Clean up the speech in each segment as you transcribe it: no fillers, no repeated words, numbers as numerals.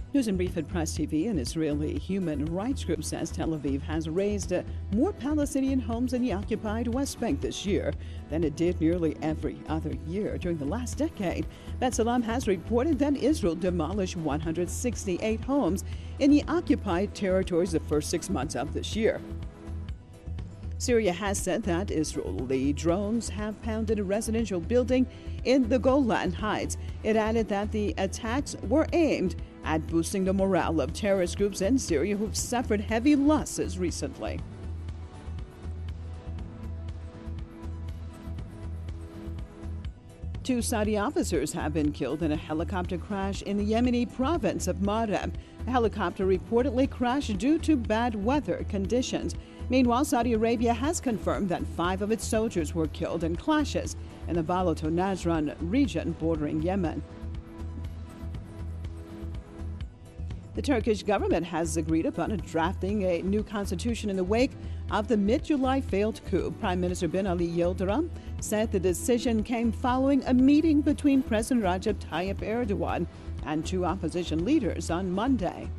News and Brief at Press TV. An Israeli human rights group says Tel Aviv has raised more Palestinian homes in the occupied West Bank this year than it did nearly every other year during the last decade. B'Tselem has reported that Israel demolished 168 homes in the occupied territories the first 6 months of this year. Syria has said that Israeli drones have pounded a residential building in the Golan Heights. It added that the attacks were aimed at boosting the morale of terrorist groups in Syria who've suffered heavy losses recently. Two Saudi officers have been killed in a helicopter crash in the Yemeni province of Marib. The helicopter reportedly crashed due to bad weather conditions. Meanwhile, Saudi Arabia has confirmed that 5 of its soldiers were killed in clashes in the Balato Najran region bordering Yemen. The Turkish government has agreed upon drafting a new constitution in the wake of the mid-July failed coup. Prime Minister Binali Yildirim said the decision came following a meeting between President Recep Tayyip Erdogan and 2 opposition leaders on Monday.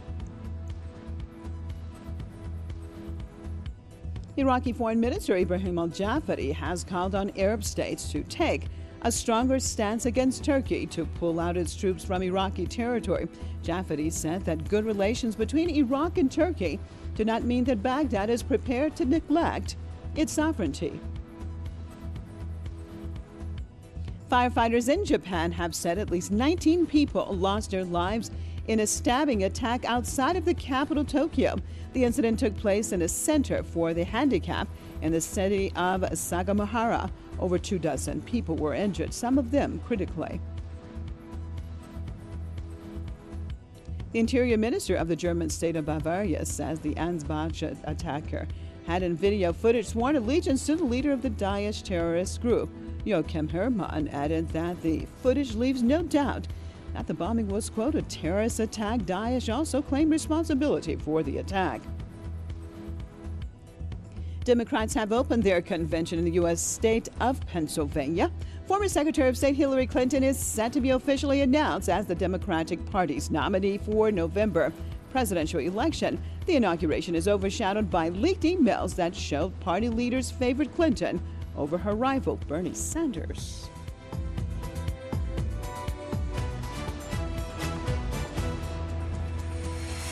Iraqi Foreign Minister Ibrahim al-Jafari has called on Arab states to take a stronger stance against Turkey to pull out its troops from Iraqi territory. Jafari said that good relations between Iraq and Turkey do not mean that Baghdad is prepared to neglect its sovereignty. Firefighters in Japan have said at least 19 people lost their lives in a stabbing attack outside of the capital, Tokyo. The incident took place in a center for the handicapped in the city of Sagamihara. Over 24 people were injured, some of them critically. The Interior Minister of the German state of Bavaria says the Ansbach attacker had in video footage sworn allegiance to the leader of the Daesh terrorist group. Joachim Herrmann added that the footage leaves no doubt that the bombing was, quote, a terrorist attack. Daesh also claimed responsibility for the attack. Democrats have opened their convention in the U.S. state of Pennsylvania. Former Secretary of State Hillary Clinton is set to be officially announced as the Democratic Party's nominee for November presidential election. The inauguration is overshadowed by leaked emails that showed party leaders favored Clinton over her rival Bernie Sanders.